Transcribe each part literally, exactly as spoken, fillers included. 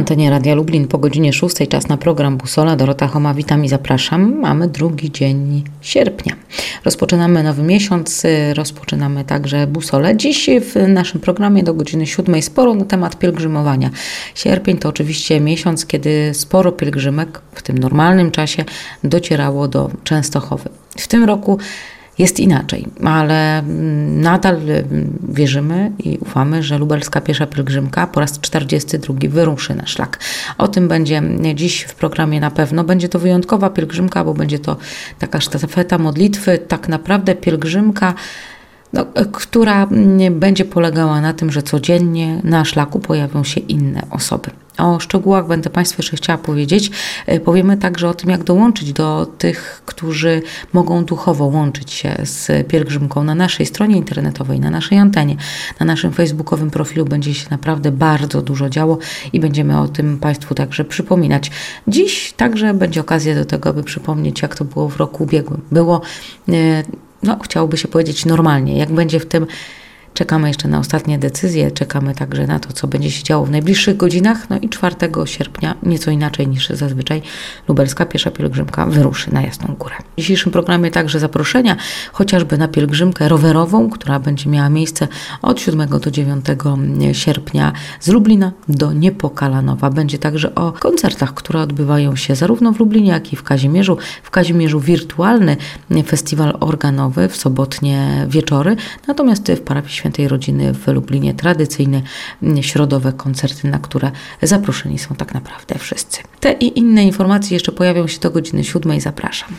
antenie Radia Lublin po godzinie szóstej czas na program Busola. Dorota Choma, witam i zapraszam. Mamy drugi dzień sierpnia. Rozpoczynamy nowy miesiąc, rozpoczynamy także Busolę. Dziś w naszym programie do godziny siódmej sporo na temat pielgrzymowania. Sierpień to oczywiście miesiąc, kiedy sporo pielgrzymek w tym normalnym czasie docierało do Częstochowy. W tym roku jest inaczej, ale nadal wierzymy i ufamy, że lubelska piesza pielgrzymka po raz czterdziesty drugi wyruszy na szlak. O tym będzie dziś w programie na pewno. Będzie to wyjątkowa pielgrzymka, bo będzie to taka sztafeta modlitwy, tak naprawdę pielgrzymka, no, która będzie polegała na tym, że codziennie na szlaku pojawią się inne osoby. O szczegółach będę Państwu jeszcze chciała powiedzieć. Powiemy także o tym, jak dołączyć do tych, którzy mogą duchowo łączyć się z pielgrzymką na naszej stronie internetowej, na naszej antenie, na naszym facebookowym profilu. Będzie się naprawdę bardzo dużo działo i będziemy o tym Państwu także przypominać. Dziś także będzie okazja do tego, aby przypomnieć, jak to było w roku ubiegłym. Było, no chciałoby się powiedzieć normalnie, jak będzie w tym. Czekamy jeszcze na ostatnie decyzje, czekamy także na to, co będzie się działo w najbliższych godzinach. No i czwartego sierpnia, nieco inaczej niż zazwyczaj, lubelska piesza pielgrzymka wyruszy na Jasną Górę. W dzisiejszym programie także zaproszenia, chociażby na pielgrzymkę rowerową, która będzie miała miejsce od siódmego do dziewiątego sierpnia z Lublina do Niepokalanowa. Będzie także o koncertach, które odbywają się zarówno w Lublinie, jak i w Kazimierzu. W Kazimierzu wirtualny festiwal organowy w sobotnie wieczory, natomiast w parafii Świętej Rodziny w Lublinie tradycyjne środowe koncerty, na które zaproszeni są tak naprawdę wszyscy. Te i inne informacje jeszcze pojawią się do godziny siódmej. Zapraszam.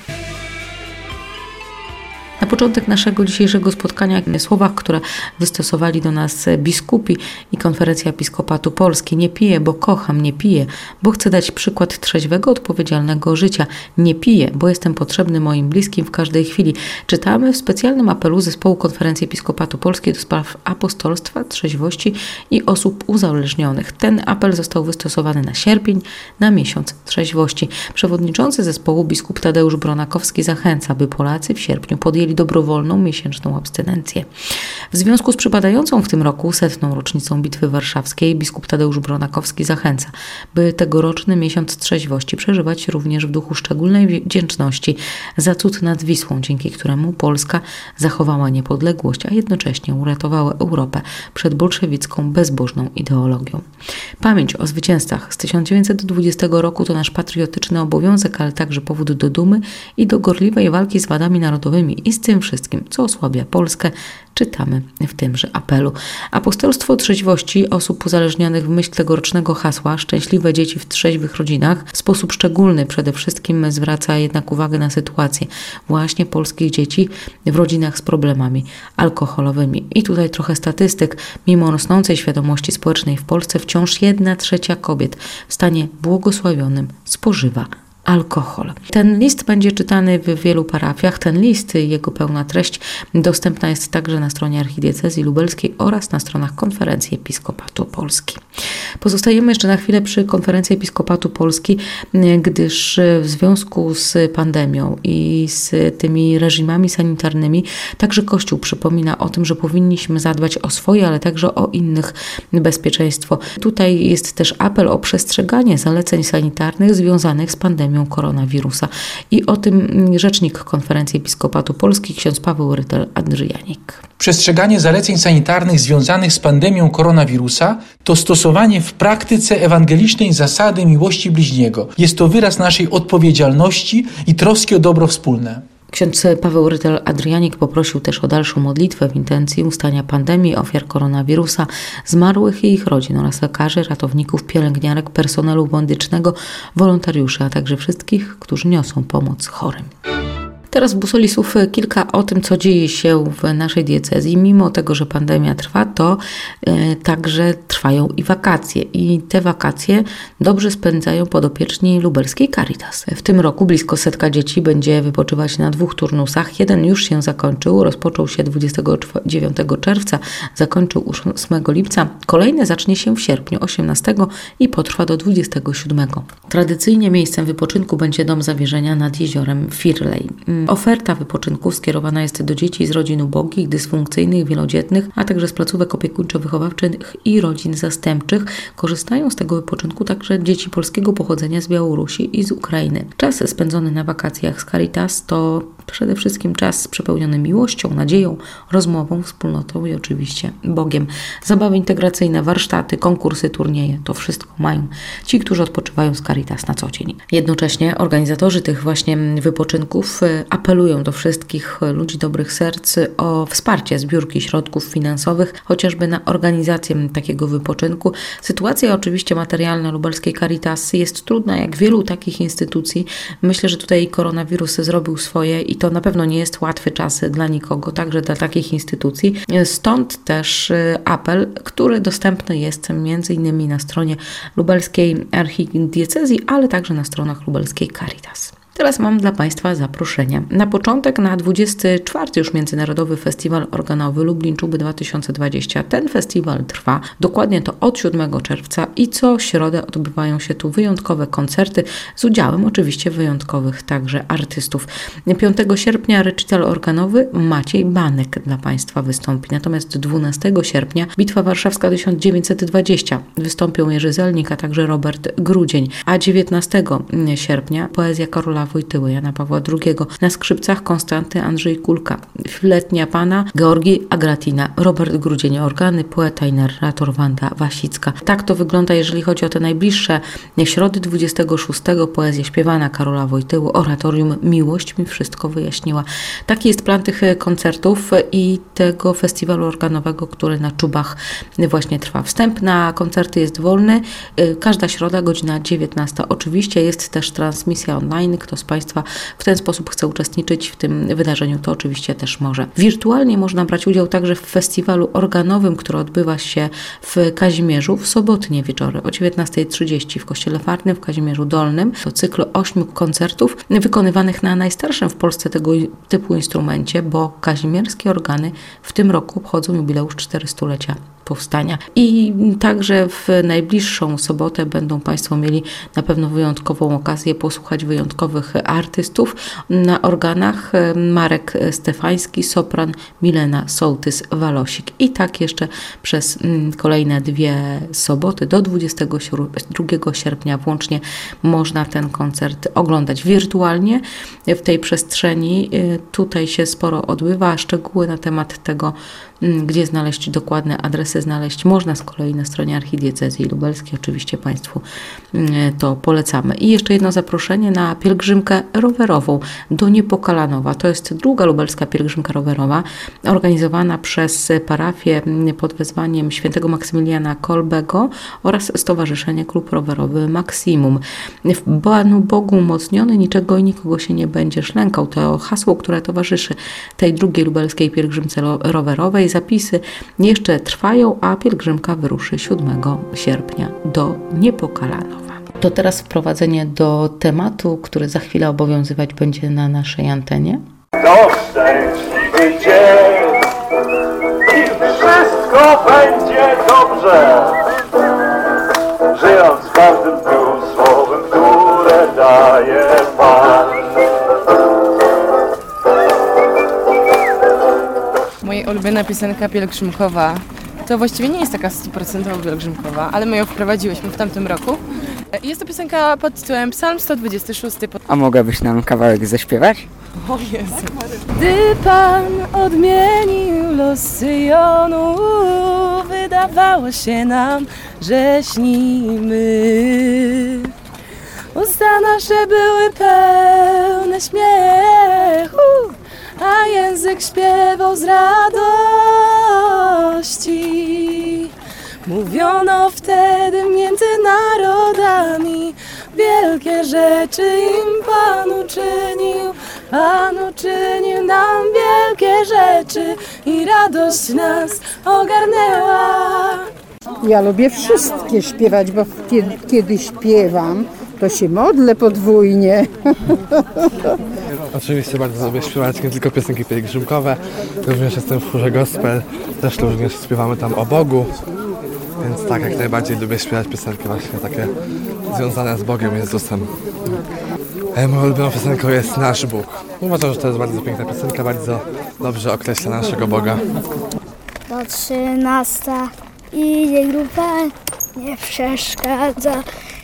Na początek naszego dzisiejszego spotkania słowach, które wystosowali do nas biskupi i Konferencja Episkopatu Polski. Nie piję, bo kocham, nie piję, bo chcę dać przykład trzeźwego, odpowiedzialnego życia. Nie piję, bo jestem potrzebny moim bliskim w każdej chwili. Czytamy w specjalnym apelu Zespołu Konferencji Episkopatu Polskiej do spraw apostolstwa, trzeźwości i osób uzależnionych. Ten apel został wystosowany na sierpień, na miesiąc trzeźwości. Przewodniczący zespołu biskup Tadeusz Bronakowski zachęca, by Polacy w sierpniu podjęli dobrowolną miesięczną abstynencję. W związku z przypadającą w tym roku setną rocznicą Bitwy Warszawskiej biskup Tadeusz Bronakowski zachęca, by tegoroczny miesiąc trzeźwości przeżywać również w duchu szczególnej wdzięczności za cud nad Wisłą, dzięki któremu Polska zachowała niepodległość, a jednocześnie uratowała Europę przed bolszewicką, bezbożną ideologią. Pamięć o zwycięzcach z tysiąc dziewięćset dwudziestego roku to nasz patriotyczny obowiązek, ale także powód do dumy i do gorliwej walki z wadami narodowymi i z tym wszystkim, co osłabia Polskę, czytamy w tymże apelu. Apostolstwo trzeźwości osób uzależnionych w myśl tegorocznego hasła Szczęśliwe dzieci w trzeźwych rodzinach w sposób szczególny przede wszystkim zwraca jednak uwagę na sytuację właśnie polskich dzieci w rodzinach z problemami alkoholowymi. I tutaj trochę statystyk. Mimo rosnącej świadomości społecznej w Polsce wciąż jedna trzecia kobiet w stanie błogosławionym spożywa alkohol. Ten list będzie czytany w wielu parafiach. Ten list i jego pełna treść dostępna jest także na stronie Archidiecezji Lubelskiej oraz na stronach Konferencji Episkopatu Polski. Pozostajemy jeszcze na chwilę przy Konferencji Episkopatu Polski, gdyż w związku z pandemią i z tymi reżimami sanitarnymi także Kościół przypomina o tym, że powinniśmy zadbać o swoje, ale także o innych bezpieczeństwo. Tutaj jest też apel o przestrzeganie zaleceń sanitarnych związanych z pandemią koronawirusa. I o tym rzecznik Konferencji Episkopatu Polski, ksiądz Paweł Rytel-Adrianik. Przestrzeganie zaleceń sanitarnych związanych z pandemią koronawirusa to stosowanie w praktyce ewangelicznej zasady miłości bliźniego. Jest to wyraz naszej odpowiedzialności i troski o dobro wspólne. Ksiądz Paweł Rytel-Adrianik poprosił też o dalszą modlitwę w intencji ustania pandemii, ofiar koronawirusa, zmarłych i ich rodzin oraz lekarzy, ratowników, pielęgniarek, personelu medycznego, wolontariuszy, a także wszystkich, którzy niosą pomoc chorym. Teraz w Busoli słów kilka o tym, co dzieje się w naszej diecezji. Mimo tego, że pandemia trwa, to e, także trwają i wakacje. I te wakacje dobrze spędzają podopieczni lubelskiej Caritas. W tym roku blisko setka dzieci będzie wypoczywać na dwóch turnusach. Jeden już się zakończył, rozpoczął się dwudziestego dziewiątego czerwca, zakończył ósmego lipca. Kolejny zacznie się w sierpniu osiemnastego i potrwa do dwudziestego siódmego. Tradycyjnie miejscem wypoczynku będzie dom zawierzenia nad jeziorem Firlej. Oferta wypoczynków skierowana jest do dzieci z rodzin ubogich, dysfunkcyjnych, wielodzietnych, a także z placówek opiekuńczo-wychowawczych i rodzin zastępczych. Korzystają z tego wypoczynku także dzieci polskiego pochodzenia z Białorusi i z Ukrainy. Czas spędzony na wakacjach z Caritas to przede wszystkim czas przepełniony miłością, nadzieją, rozmową, wspólnotą i oczywiście Bogiem. Zabawy integracyjne, warsztaty, konkursy, turnieje, to wszystko mają ci, którzy odpoczywają z Caritas na co dzień. Jednocześnie organizatorzy tych właśnie wypoczynków apelują do wszystkich ludzi dobrych serc o wsparcie zbiórki środków finansowych, chociażby na organizację takiego wypoczynku. Sytuacja oczywiście materialna lubelskiej Caritas jest trudna, jak wielu takich instytucji. Myślę, że tutaj koronawirus zrobił swoje i to na pewno nie jest łatwy czas dla nikogo, także dla takich instytucji. Stąd też apel, który dostępny jest między innymi na stronie lubelskiej archidiecezji, ale także na stronach lubelskiej Caritas. Teraz mam dla Państwa zaproszenie. Na początek na dwudziesty czwarty już Międzynarodowy Festiwal Organowy Lublin Czuby dwa tysiące dwadzieścia. Ten festiwal trwa dokładnie to od siódmego czerwca i co środę odbywają się tu wyjątkowe koncerty z udziałem oczywiście wyjątkowych także artystów. piątego sierpnia recital organowy Maciej Banek dla Państwa wystąpi. Natomiast dwunastego sierpnia Bitwa Warszawska tysiąc dziewięćset dwadzieścia. Wystąpią Jerzy Zelnik, a także Robert Grudzień. A dziewiętnastego sierpnia poezja Karola Wojtyły, Jana Pawła drugiego. Na skrzypcach Konstanty Andrzej Kulka. Letnia Pana Georgi Agratina. Robert Grudzień organy, poeta i narrator Wanda Wasicka. Tak to wygląda, jeżeli chodzi o te najbliższe środy. dwudziestego szóstego poezja śpiewana Karola Wojtyły. Oratorium Miłość mi wszystko wyjaśniła. Taki jest plan tych koncertów i tego festiwalu organowego, który na Czubach właśnie trwa. Wstęp na koncerty jest wolny. Każda środa, godzina dziewiętnasta. Oczywiście jest też transmisja online. Kto z Państwa w ten sposób chce uczestniczyć w tym wydarzeniu, to oczywiście też może. Wirtualnie można brać udział także w festiwalu organowym, który odbywa się w Kazimierzu w sobotnie wieczory o dziewiętnastej trzydzieści w Kościele Farnym w Kazimierzu Dolnym. To cykl ośmiu koncertów wykonywanych na najstarszym w Polsce tego typu instrumencie, bo kazimierskie organy w tym roku obchodzą jubileusz czterystulecia powstania. I także w najbliższą sobotę będą Państwo mieli na pewno wyjątkową okazję posłuchać wyjątkowych artystów. Na organach Marek Stefański, sopran, Milena Sołtys-Walosik. I tak jeszcze przez kolejne dwie soboty do dwudziestego drugiego sierpnia włącznie można ten koncert oglądać wirtualnie w tej przestrzeni. Tutaj się sporo odbywa. Szczegóły na temat tego, gdzie znaleźć dokładne adresy, znaleźć można z kolei na stronie archidiecezji lubelskiej. Oczywiście Państwu to polecamy. I jeszcze jedno zaproszenie na pielgrzymkę rowerową do Niepokalanowa. To jest druga lubelska pielgrzymka rowerowa organizowana przez parafię pod wezwaniem świętego Maksymiliana Kolbego oraz Stowarzyszenie Klub Rowerowy Maksimum. W Panu Bogu umocniony, niczego i nikogo się nie będziesz lękał. To hasło, które towarzyszy tej drugiej lubelskiej pielgrzymce rowerowej. Zapisy jeszcze trwają, a pielgrzymka wyruszy siódmego sierpnia do Niepokalanowa. To teraz wprowadzenie do tematu, który za chwilę obowiązywać będzie na naszej antenie. To szczęśliwy dzień i wszystko będzie dobrze, żyjąc w każdym dniu słowem, które daje Pan. Moja ulubiona piosenka pielgrzymkowa to właściwie nie jest taka stuprocentowo pielgrzymkowa, ale my ją wprowadziłyśmy w tamtym roku. Jest to piosenka pod tytułem Psalm sto dwudziesty szósty. A mogłabyś nam kawałek zaśpiewać? O Jezu. Gdy Pan odmienił los Syjonu, wydawało się nam, że śnimy. Usta nasze były pełne śmiechu, a język śpiewał z radości. Mówiono wtedy między narodami, wielkie rzeczy im Pan uczynił. Pan uczynił nam wielkie rzeczy i radość nas ogarnęła. Ja lubię wszystkie śpiewać, bo kiedy, kiedy śpiewam, to się modlę podwójnie. Oczywiście bardzo lubię śpiewać nie tylko piosenki pielgrzymkowe, również jestem w chórze gospel, też również śpiewamy tam o Bogu, więc tak, jak najbardziej lubię śpiewać piosenki właśnie takie związane z Bogiem Jezusem. E, moją ulubioną piosenką jest Nasz Bóg. Uważam, że to jest bardzo piękna piosenka, bardzo dobrze określa naszego Boga. Do trzynasta idzie grupa, nie przeszkadza.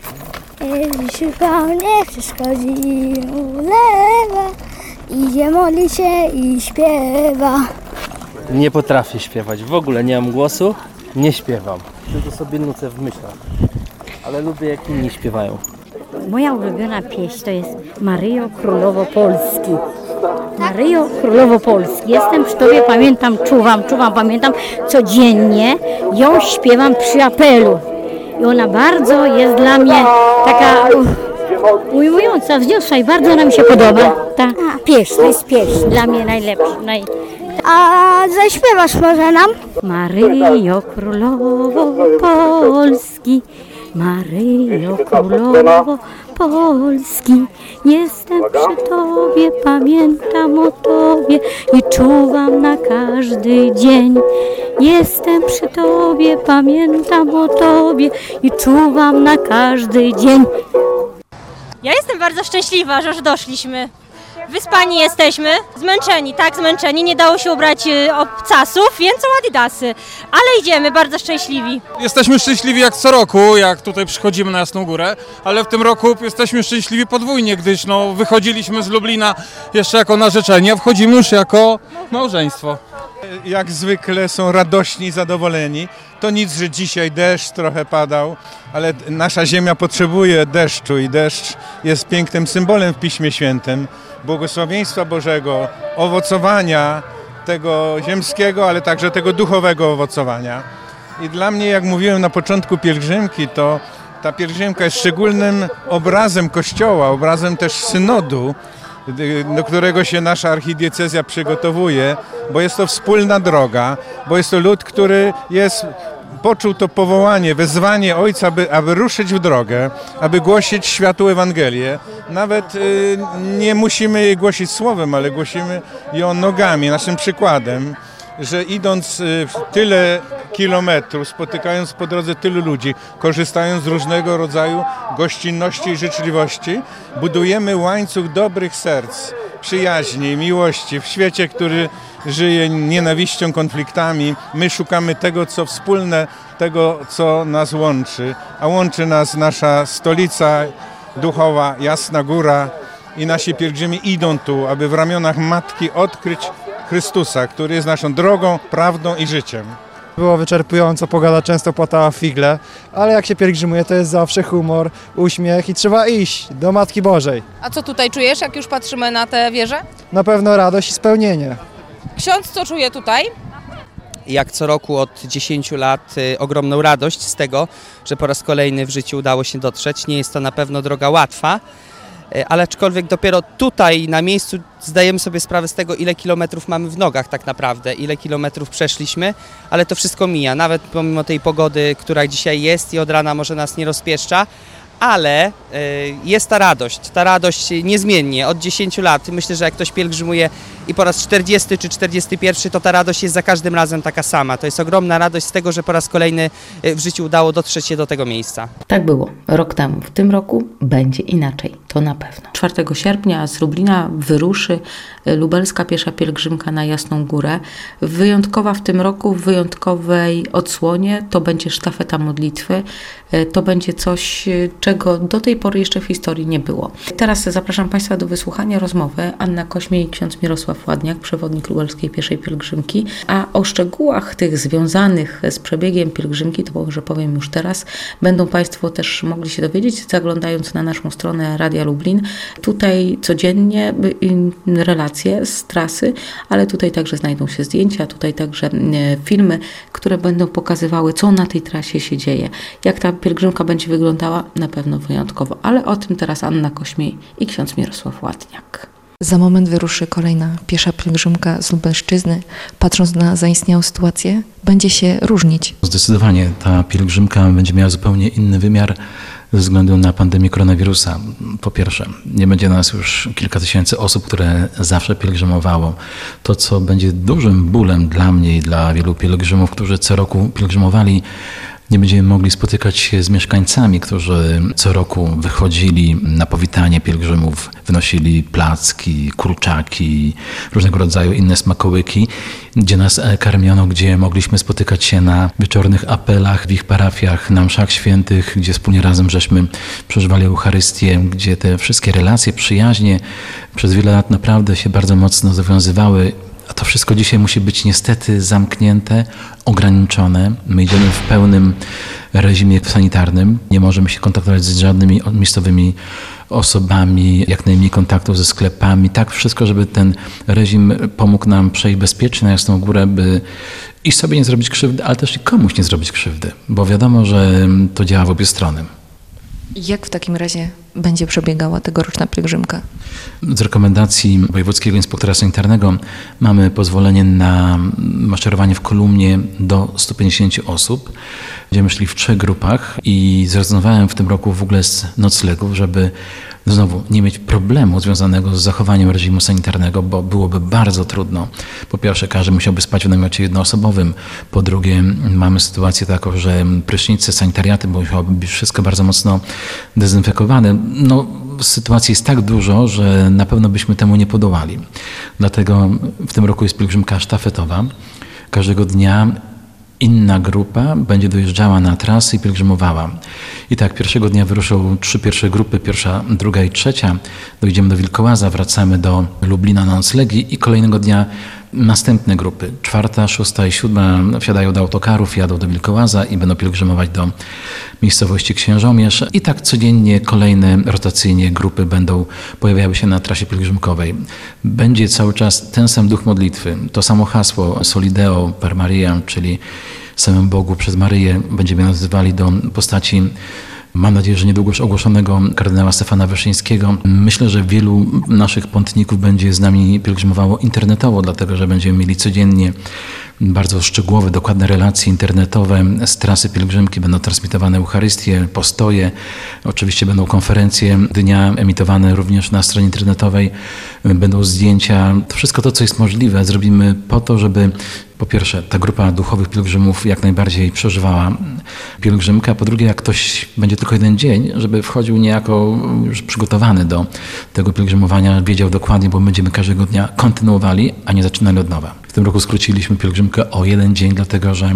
Siłka nie przeszkodzi, ulewa. Idzie modli się i śpiewa. Nie potrafię śpiewać, w ogóle nie mam głosu, nie śpiewam. Tylko sobie nucę w myślach, ale lubię jak inni śpiewają. Moja ulubiona pieśń to jest Maryjo Królowo Polski. Maryjo Królowo Polski. Jestem przy Tobie, pamiętam, czuwam, czuwam, pamiętam. Codziennie ją śpiewam przy apelu. I ona bardzo jest dla mnie taka ujmująca, wzniosła i bardzo ona mi się podoba. Ta pieśń, to jest pieśń dla mnie najlepsza. Naj... A zaśpiewasz może nam? Maryjo Królowo Polski, Maryjo Królowo Polski, jestem przy Tobie, pamiętam o Tobie i czuwam na każdy dzień. Jestem przy Tobie, pamiętam o Tobie i czuwam na każdy dzień. Ja jestem bardzo szczęśliwa, że już doszliśmy. Wyspani jesteśmy, zmęczeni, tak zmęczeni, nie dało się ubrać obcasów, więc są adidasy, ale idziemy, bardzo szczęśliwi. Jesteśmy szczęśliwi jak co roku, jak tutaj przychodzimy na Jasną Górę, ale w tym roku jesteśmy szczęśliwi podwójnie, gdyż no, wychodziliśmy z Lublina jeszcze jako narzeczeni, a wchodzimy już jako małżeństwo. Jak zwykle są radośni, zadowoleni. To nic, że dzisiaj deszcz trochę padał, ale nasza ziemia potrzebuje deszczu i deszcz jest pięknym symbolem w Piśmie Świętym. Błogosławieństwa Bożego, owocowania tego ziemskiego, ale także tego duchowego owocowania. I dla mnie, jak mówiłem na początku pielgrzymki, to ta pielgrzymka jest szczególnym obrazem Kościoła, obrazem też synodu, do którego się nasza archidiecezja przygotowuje, bo jest to wspólna droga, bo jest to lud, który jest, poczuł to powołanie, wezwanie Ojca, aby, aby ruszyć w drogę, aby głosić światu Ewangelię. Nawet y, nie musimy jej głosić słowem, ale głosimy ją nogami, naszym przykładem, że idąc y, tyle kilometrów, spotykając po drodze tylu ludzi, korzystając z różnego rodzaju gościnności i życzliwości, budujemy łańcuch dobrych serc, przyjaźni, miłości w świecie, który żyje nienawiścią, konfliktami. My szukamy tego, co wspólne, tego, co nas łączy, a łączy nas nasza stolica duchowa, Jasna Góra, i nasi pielgrzymi idą tu, aby w ramionach Matki odkryć Chrystusa, który jest naszą drogą, prawdą i życiem. Było wyczerpująco, pogoda często płatała figle, ale jak się pielgrzymuje, to jest zawsze humor, uśmiech i trzeba iść do Matki Bożej. A co tutaj czujesz, jak już patrzymy na tę wieżę? Na pewno radość i spełnienie. Ksiądz co czuje tutaj? Jak co roku od dziesięciu lat y, ogromną radość z tego, że po raz kolejny w życiu udało się dotrzeć. Nie jest to na pewno droga łatwa, y, ale aczkolwiek dopiero tutaj na miejscu zdajemy sobie sprawę z tego, ile kilometrów mamy w nogach tak naprawdę, ile kilometrów przeszliśmy, ale to wszystko mija, nawet pomimo tej pogody, która dzisiaj jest i od rana może nas nie rozpieszcza. Ale y, jest ta radość, ta radość niezmiennie od dziesięciu lat. Myślę, że jak ktoś pielgrzymuje i po raz czterdziesty czy czterdziesty pierwszy, to ta radość jest za każdym razem taka sama. To jest ogromna radość z tego, że po raz kolejny w życiu udało dotrzeć się do tego miejsca. Tak było rok temu. W tym roku będzie inaczej, to na pewno. czwartego sierpnia z Lublina wyruszy lubelska piesza pielgrzymka na Jasną Górę. Wyjątkowa w tym roku, w wyjątkowej odsłonie, to będzie sztafeta modlitwy. To będzie coś, czego do tej pory jeszcze w historii nie było. Teraz zapraszam Państwa do wysłuchania rozmowy Anna Kośmiej i ksiądz Mirosław Ładniak, przewodnik lubelskiej pieszej pielgrzymki, a o szczegółach tych związanych z przebiegiem pielgrzymki, to może powiem już teraz, będą Państwo też mogli się dowiedzieć, zaglądając na naszą stronę Radia Lublin. Tutaj codziennie relacje z trasy, ale tutaj także znajdą się zdjęcia, tutaj także filmy, które będą pokazywały, co na tej trasie się dzieje. Jak ta pielgrzymka będzie wyglądała, na pewno wyjątkowo, ale o tym teraz Anna Kośmiej i ksiądz Mirosław Ładniak. Za moment wyruszy kolejna piesza pielgrzymka z Lubelszczyzny. Patrząc na zaistniałą sytuację, będzie się różnić. Zdecydowanie ta pielgrzymka będzie miała zupełnie inny wymiar ze względu na pandemię koronawirusa. Po pierwsze, nie będzie nas już kilka tysięcy osób, które zawsze pielgrzymowało. To, co będzie dużym bólem dla mnie i dla wielu pielgrzymów, którzy co roku pielgrzymowali, Nie będziemy mogli spotykać się z mieszkańcami, którzy co roku wychodzili na powitanie pielgrzymów, wynosili placki, kurczaki, różnego rodzaju inne smakołyki, gdzie nas karmiono, gdzie mogliśmy spotykać się na wieczornych apelach w ich parafiach, na mszach świętych, gdzie wspólnie razem żeśmy przeżywali Eucharystię, gdzie te wszystkie relacje, przyjaźnie przez wiele lat naprawdę się bardzo mocno zawiązywały. A to wszystko dzisiaj musi być niestety zamknięte, ograniczone. My idziemy w pełnym reżimie sanitarnym. Nie możemy się kontaktować z żadnymi miejscowymi osobami, jak najmniej kontaktów ze sklepami. Tak wszystko, żeby ten reżim pomógł nam przejść bezpiecznie na Jasną Górę, by i sobie nie zrobić krzywdy, ale też i komuś nie zrobić krzywdy. Bo wiadomo, że to działa w obie strony. Jak w takim razie będzie przebiegała tegoroczna pielgrzymka? Z rekomendacji wojewódzkiego inspektora sanitarnego mamy pozwolenie na maszerowanie w kolumnie do stu pięćdziesięciu osób. Będziemy szli w trzech grupach i zrezygnowałem w tym roku w ogóle z noclegów, żeby znowu nie mieć problemu związanego z zachowaniem reżimu sanitarnego, bo byłoby bardzo trudno. Po pierwsze, każdy musiałby spać w namiocie jednoosobowym. Po drugie, mamy sytuację taką, że prysznice, sanitariaty, bo musiałoby być wszystko bardzo mocno dezynfekowane. No, sytuacji jest tak dużo, że na pewno byśmy temu nie podołali. Dlatego w tym roku jest pielgrzymka sztafetowa. Każdego dnia inna grupa będzie dojeżdżała na trasy i pielgrzymowała. I tak pierwszego dnia wyruszą trzy pierwsze grupy, pierwsza, druga i trzecia. Dojdziemy do Wilkołaza, wracamy do Lublina na noclegi i kolejnego dnia następne grupy. Czwarta, szósta i siódma wsiadają do autokarów, jadą do Wilkołaza i będą pielgrzymować do miejscowości Księżomierz. I tak codziennie kolejne rotacyjnie grupy będą pojawiały się na trasie pielgrzymkowej. Będzie cały czas ten sam duch modlitwy, to samo hasło Solideo per Maria, czyli samym Bogu przez Maryję będziemy nazywali do postaci, mam nadzieję, że niedługo już ogłoszonego kardynała Stefana Wyszyńskiego. Myślę, że wielu naszych pątników będzie z nami pielgrzymowało internetowo, dlatego że będziemy mieli codziennie bardzo szczegółowe, dokładne relacje internetowe z trasy pielgrzymki. Będą transmitowane Eucharystie, postoje, oczywiście będą konferencje dnia emitowane również na stronie internetowej, będą zdjęcia. To wszystko to, co jest możliwe, zrobimy po to, żeby po pierwsze ta grupa duchowych pielgrzymów jak najbardziej przeżywała pielgrzymkę, a po drugie, jak ktoś będzie tylko jeden dzień, żeby wchodził niejako już przygotowany do tego pielgrzymowania, wiedział dokładnie, bo będziemy każdego dnia kontynuowali, a nie zaczynali od nowa. W tym roku skróciliśmy pielgrzymkę o jeden dzień, dlatego że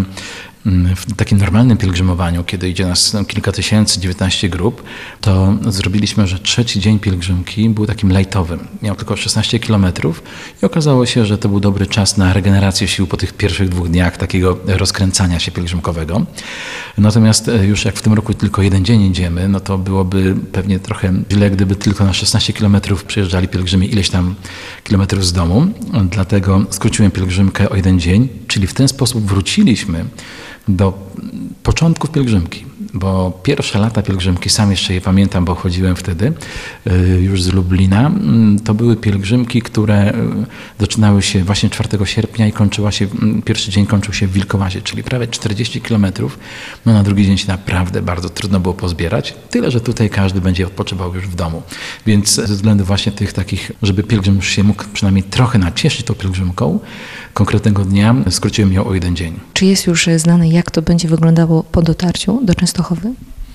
w takim normalnym pielgrzymowaniu, kiedy idzie nas kilka tysięcy, dziewiętnaście grup, to zrobiliśmy, że trzeci dzień pielgrzymki był takim lajtowym. Miał tylko szesnaście kilometrów i okazało się, że to był dobry czas na regenerację sił po tych pierwszych dwóch dniach takiego rozkręcania się pielgrzymkowego. Natomiast już jak w tym roku tylko jeden dzień idziemy, no to byłoby pewnie trochę źle, gdyby tylko na szesnaście kilometrów przyjeżdżali pielgrzymi ileś tam kilometrów z domu. Dlatego skróciłem pielgrzymkę o jeden dzień, czyli w ten sposób wróciliśmy do początków pielgrzymki, bo pierwsze lata pielgrzymki, sam jeszcze je pamiętam, bo chodziłem wtedy już z Lublina, to były pielgrzymki, które zaczynały się właśnie czwartego sierpnia i kończyła się, pierwszy dzień kończył się w Wilkołazie, czyli prawie czterdzieści kilometrów. No na drugi dzień się naprawdę bardzo trudno było pozbierać, tyle, że tutaj każdy będzie odpoczywał już w domu. Więc ze względu właśnie tych takich, żeby pielgrzym już się mógł przynajmniej trochę nacieszyć tą pielgrzymką, konkretnego dnia skróciłem ją o jeden dzień. Czy jest już znane, jak to będzie wyglądało po dotarciu do Częstochowy?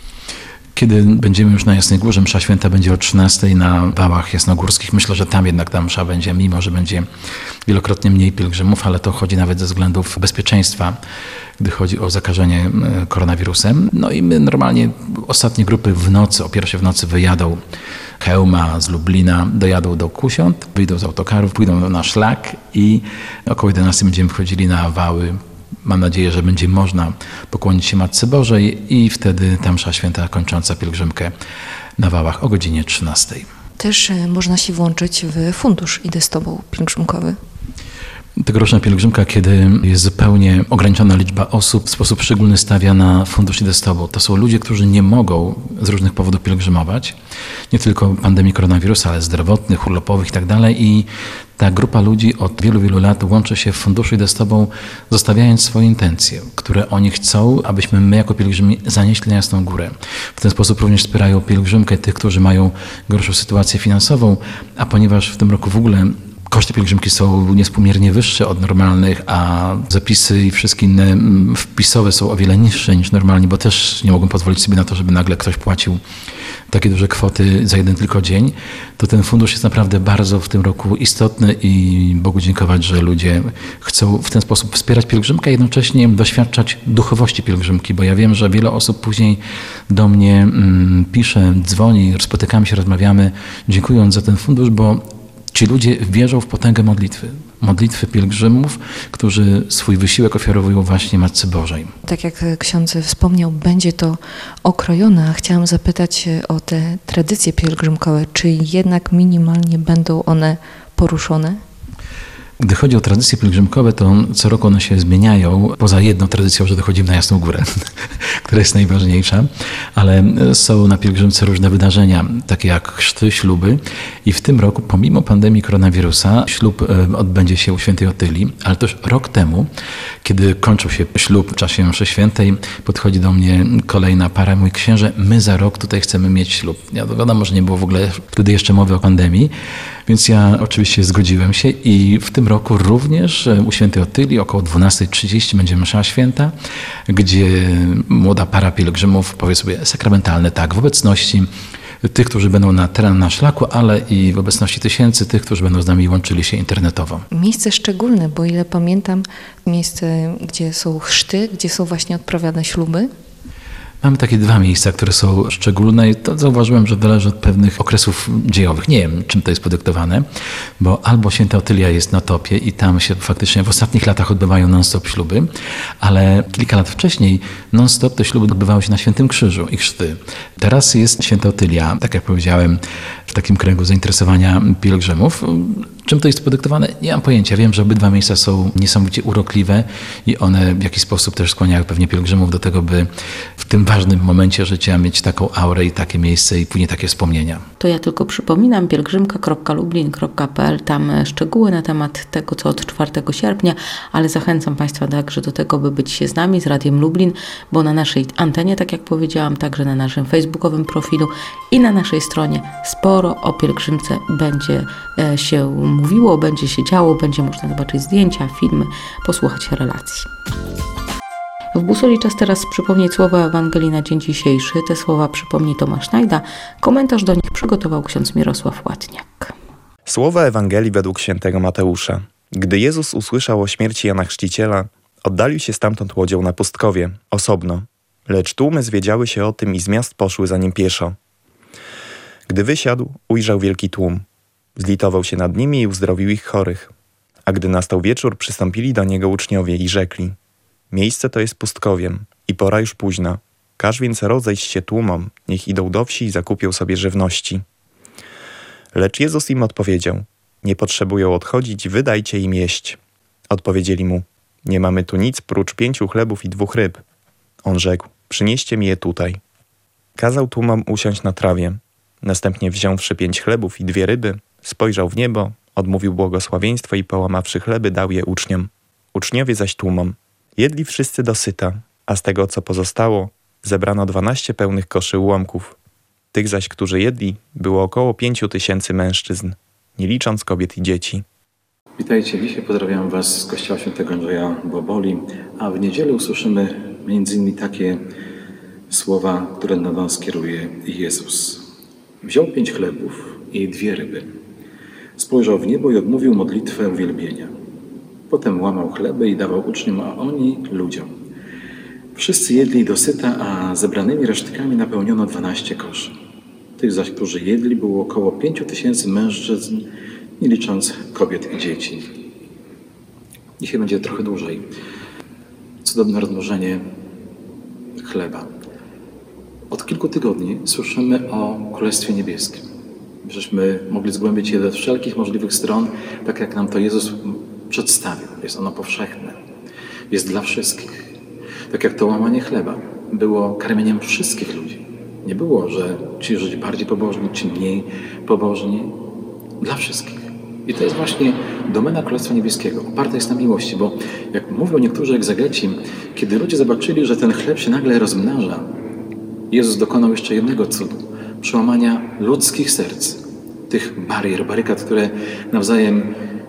Kiedy będziemy już na Jasnej Górze, msza święta będzie o trzynastej na Wałach Jasnogórskich. Myślę, że tam jednak ta msza będzie, mimo że będzie wielokrotnie mniej pielgrzymów, ale to chodzi nawet ze względów bezpieczeństwa, gdy chodzi o zakażenie koronawirusem. No i my normalnie ostatnie grupy w nocy, o pierwszej w nocy wyjadą Chełma, z Lublina, dojadą do Kusiąt, wyjdą z autokarów, pójdą na szlak i około jedenastej będziemy wchodzili na Wały. Mam nadzieję, że będzie można pokłonić się Matce Bożej i wtedy ta msza święta kończąca pielgrzymkę na Wałach o godzinie trzynastej. Też można się włączyć w fundusz Idę z Tobą pielgrzymkowy. Tegoroczna pielgrzymka, kiedy jest zupełnie ograniczona liczba osób, w sposób szczególny stawia na fundusz Idę z Tobą. To są ludzie, którzy nie mogą z różnych powodów pielgrzymować. Nie tylko pandemii koronawirusa, ale zdrowotnych, urlopowych i tak dalej. I ta grupa ludzi od wielu, wielu lat łączy się w funduszu Idę z Tobą, zostawiając swoje intencje, które oni chcą, abyśmy my jako pielgrzymi zanieśli na Jasną Górę. W ten sposób również wspierają pielgrzymkę tych, którzy mają gorszą sytuację finansową, a ponieważ w tym roku w ogóle koszty pielgrzymki są niewspółmiernie wyższe od normalnych, a zapisy i wszystkie inne wpisowe są o wiele niższe niż normalnie, bo też nie mogą pozwolić sobie na to, żeby nagle ktoś płacił takie duże kwoty za jeden tylko dzień, to ten fundusz jest naprawdę bardzo w tym roku istotny i Bogu dziękować, że ludzie chcą w ten sposób wspierać pielgrzymkę, a jednocześnie doświadczać duchowości pielgrzymki, bo ja wiem, że wiele osób później do mnie mm, pisze, dzwoni, spotykamy się, rozmawiamy, dziękując za ten fundusz, bo ci ludzie wierzą w potęgę modlitwy. Modlitwy pielgrzymów, którzy swój wysiłek ofiarowują właśnie Matce Bożej. Tak jak ksiądz wspomniał, będzie to okrojone. Chciałam zapytać o te tradycje pielgrzymkowe. Czy jednak minimalnie będą one poruszone? Gdy chodzi o tradycje pielgrzymkowe, to co roku one się zmieniają, poza jedną tradycją, że dochodzimy na Jasną Górę, która jest najważniejsza, ale są na pielgrzymce różne wydarzenia, takie jak chrzty, śluby i w tym roku, pomimo pandemii koronawirusa, ślub odbędzie się u świętej Otylii, ale też rok temu, kiedy kończył się ślub w czasie mszy świętej, podchodzi do mnie kolejna para, mój księże, my za rok tutaj chcemy mieć ślub. Ja to wiadomo, że nie było w ogóle wtedy jeszcze mowy o pandemii, więc ja oczywiście zgodziłem się i w tym roku również u świętej Otylii około dwunasta trzydzieści będzie msza święta, gdzie młoda para pielgrzymów powie sobie sakramentalne, tak, w obecności tych, którzy będą na teren na szlaku, ale i w obecności tysięcy tych, którzy będą z nami łączyli się internetowo. Miejsce szczególne, bo ile pamiętam, miejsce, gdzie są chrzty, gdzie są właśnie odprawiane śluby. Mamy takie dwa miejsca, które są szczególne i to zauważyłem, że zależy od pewnych okresów dziejowych. Nie wiem, czym to jest podyktowane, bo albo święta Otylia jest na topie i tam się faktycznie w ostatnich latach odbywają non-stop śluby, ale kilka lat wcześniej non-stop te śluby odbywały się na Świętym Krzyżu i chrzty. Teraz jest święta Otylia, tak jak powiedziałem, w takim kręgu zainteresowania pielgrzymów. Czym to jest podyktowane? Nie mam pojęcia. Wiem, że obydwa miejsca są niesamowicie urokliwe i one w jakiś sposób też skłaniają pewnie pielgrzymów do tego, by w tym ważnym momencie życia mieć taką aurę i takie miejsce i później takie wspomnienia. To ja tylko przypominam, pielgrzymka kropka lublin kropka p l, tam szczegóły na temat tego, co od czwartego sierpnia, ale zachęcam Państwa także do tego, by być się z nami, z Radiem Lublin, bo na naszej antenie, tak jak powiedziałam, także na naszym facebookowym profilu i na naszej stronie sporo o pielgrzymce będzie się mówiło, będzie się działo, będzie można zobaczyć zdjęcia, filmy, posłuchać relacji. W Busoli czas teraz przypomnieć słowa Ewangelii na dzień dzisiejszy. Te słowa przypomni Tomasz Najda. Komentarz do nich przygotował ksiądz Mirosław Łatniak. Słowa Ewangelii według świętego Mateusza. Gdy Jezus usłyszał o śmierci Jana Chrzciciela, oddalił się stamtąd łodzią na pustkowie, osobno. Lecz tłumy zwiedziały się o tym i z miast poszły za nim pieszo. Gdy wysiadł, ujrzał wielki tłum. Zlitował się nad nimi i uzdrowił ich chorych. A gdy nastał wieczór, przystąpili do niego uczniowie i rzekli: miejsce to jest pustkowiem i pora już późna. Każ więc rozejść się tłumom, niech idą do wsi i zakupią sobie żywności. Lecz Jezus im odpowiedział: nie potrzebują odchodzić, wydajcie im jeść. Odpowiedzieli mu: nie mamy tu nic prócz pięciu chlebów i dwóch ryb. On rzekł: przynieście mi je tutaj. Kazał tłumom usiąść na trawie. Następnie wziąwszy pięć chlebów i dwie ryby, spojrzał w niebo, odmówił błogosławieństwo i połamawszy chleby, dał je uczniom. Uczniowie zaś tłumom. Jedli wszyscy dosyta, a z tego, co pozostało, zebrano dwanaście pełnych koszy ułomków. Tych zaś, którzy jedli, było około pięciu tysięcy mężczyzn, nie licząc kobiet i dzieci. Witajcie, dzisiaj pozdrawiam Was z Kościoła Świętego Andrzeja Boboli, a w niedzielę usłyszymy między innymi takie słowa, które do nas kieruje Jezus. Wziął pięć chlebów i dwie ryby. Spojrzał w niebo i odmówił modlitwę uwielbienia. Potem łamał chleby i dawał uczniom, a oni ludziom. Wszyscy jedli dosyta, a zebranymi resztkami napełniono dwanaście koszy. Tych zaś, którzy jedli, było około pięciu tysięcy mężczyzn, nie licząc kobiet i dzieci. Dzisiaj będzie trochę dłużej. Cudowne rozmnożenie chleba. Od kilku tygodni słyszymy o Królestwie Niebieskim. Żeśmy mogli zgłębić je ze wszelkich możliwych stron, tak jak nam to Jezus przedstawił. Jest ono powszechne. Jest dla wszystkich. Tak jak to łamanie chleba było karmieniem wszystkich ludzi. Nie było, że ci żyć bardziej pobożni, czy mniej pobożni. Dla wszystkich. I to jest właśnie domena Królestwa Niebieskiego. Oparta jest na miłości, bo jak mówią niektórzy egzegeci, kiedy ludzie zobaczyli, że ten chleb się nagle rozmnaża, Jezus dokonał jeszcze jednego cudu. Przełamania ludzkich serc. Tych barier, barykad, które nawzajem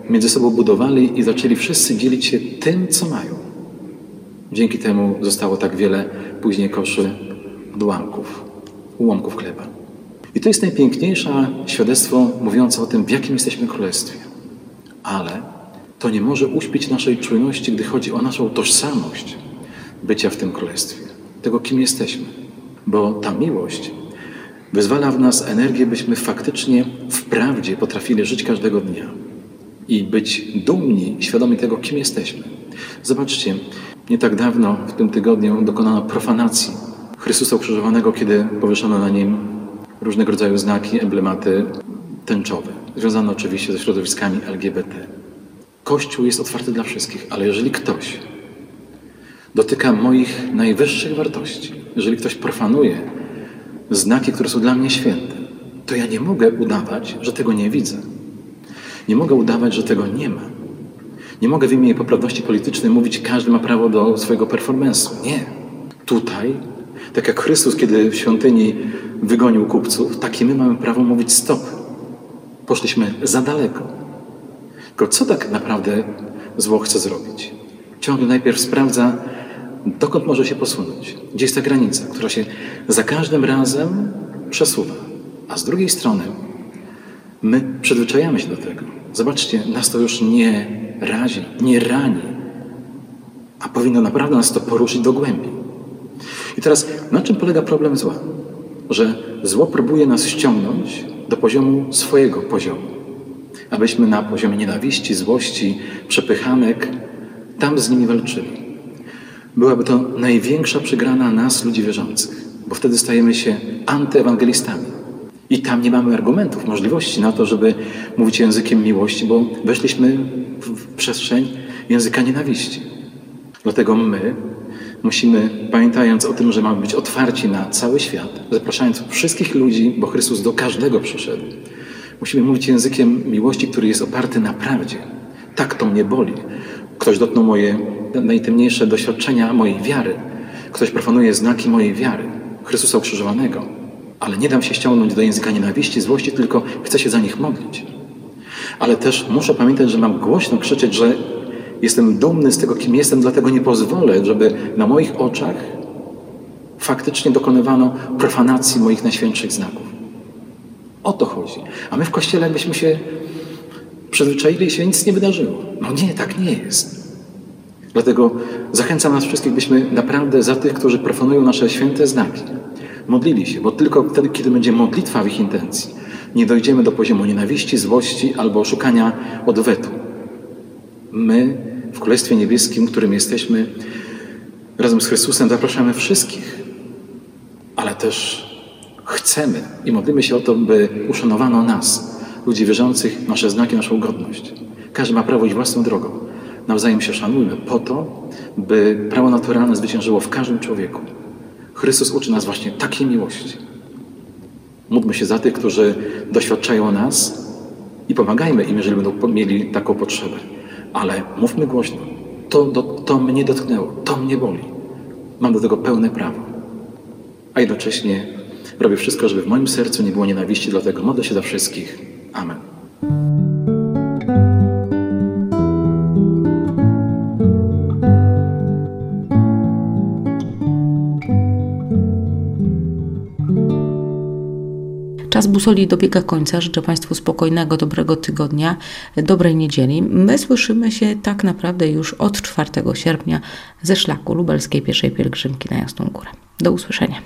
między sobą budowali i zaczęli wszyscy dzielić się tym, co mają. Dzięki temu zostało tak wiele później koszy odłamków, ułamków chleba. I to jest najpiękniejsze świadectwo mówiące o tym, w jakim jesteśmy królestwie. Ale to nie może uśpić naszej czujności, gdy chodzi o naszą tożsamość bycia w tym królestwie, tego, kim jesteśmy. Bo ta miłość wyzwala w nas energię, byśmy faktycznie w prawdzie potrafili żyć każdego dnia i być dumni, świadomi tego, kim jesteśmy. Zobaczcie, nie tak dawno, w tym tygodniu, dokonano profanacji Chrystusa ukrzyżowanego, kiedy powieszono na nim różnego rodzaju znaki, emblematy tęczowe, związane oczywiście ze środowiskami L G B T. Kościół jest otwarty dla wszystkich, ale jeżeli ktoś dotyka moich najwyższych wartości, jeżeli ktoś profanuje znaki, które są dla mnie święte, to ja nie mogę udawać, że tego nie widzę. Nie mogę udawać, że tego nie ma. Nie mogę w imię poprawności politycznej mówić, każdy ma prawo do swojego performance'u. Nie. Tutaj, tak jak Chrystus, kiedy w świątyni wygonił kupców, tak i my mamy prawo mówić stop. Poszliśmy za daleko. Tylko co tak naprawdę zło chce zrobić? Ciągle najpierw sprawdza, dokąd może się posunąć. Gdzie jest ta granica, która się za każdym razem przesuwa. A z drugiej strony my przyzwyczajamy się do tego. Zobaczcie, nas to już nie razi, nie rani, a powinno naprawdę nas to poruszyć do głębi. I teraz, na czym polega problem zła? Że zło próbuje nas ściągnąć do poziomu swojego poziomu. Abyśmy na poziomie nienawiści, złości, przepychanek tam z nimi walczyli. Byłaby to największa przegrana nas, ludzi wierzących, bo wtedy stajemy się antyewangelistami. I tam nie mamy argumentów, możliwości na to, żeby mówić językiem miłości, bo weszliśmy w przestrzeń języka nienawiści. Dlatego my musimy, pamiętając o tym, że mamy być otwarci na cały świat, zapraszając wszystkich ludzi, bo Chrystus do każdego przyszedł, musimy mówić językiem miłości, który jest oparty na prawdzie. Tak to mnie boli. Ktoś dotknął moje najtemniejsze doświadczenia mojej wiary. Ktoś profanuje znaki mojej wiary, Chrystusa ukrzyżowanego. Ale nie dam się ściągnąć do języka nienawiści, złości, tylko chcę się za nich modlić. Ale też muszę pamiętać, że mam głośno krzyczeć, że jestem dumny z tego, kim jestem, dlatego nie pozwolę, żeby na moich oczach faktycznie dokonywano profanacji moich najświętszych znaków. O to chodzi. A my w Kościele jakbyśmy się przyzwyczaili i się nic nie wydarzyło. No nie, tak nie jest. Dlatego zachęcam nas wszystkich, byśmy naprawdę za tych, którzy profanują nasze święte znaki, modlili się, bo tylko wtedy, kiedy będzie modlitwa w ich intencji, nie dojdziemy do poziomu nienawiści, złości albo szukania odwetu. My w Królestwie Niebieskim, którym jesteśmy, razem z Chrystusem zapraszamy wszystkich, ale też chcemy i modlimy się o to, by uszanowano nas, ludzi wierzących, nasze znaki, naszą godność. Każdy ma prawo iść własną drogą. Nawzajem się szanujmy po to, by prawo naturalne zwyciężyło w każdym człowieku. Chrystus uczy nas właśnie takiej miłości. Módlmy się za tych, którzy doświadczają nas i pomagajmy im, jeżeli będą mieli taką potrzebę. Ale mówmy głośno. To, to, to mnie dotknęło, to mnie boli. Mam do tego pełne prawo. A jednocześnie robię wszystko, żeby w moim sercu nie było nienawiści, dlatego modlę się za wszystkich. Amen. Czas busoli dobiega końca. Życzę Państwu spokojnego, dobrego tygodnia, dobrej niedzieli. My słyszymy się tak naprawdę już od czwartego sierpnia ze szlaku lubelskiej pieszej pielgrzymki na Jasną Górę. Do usłyszenia.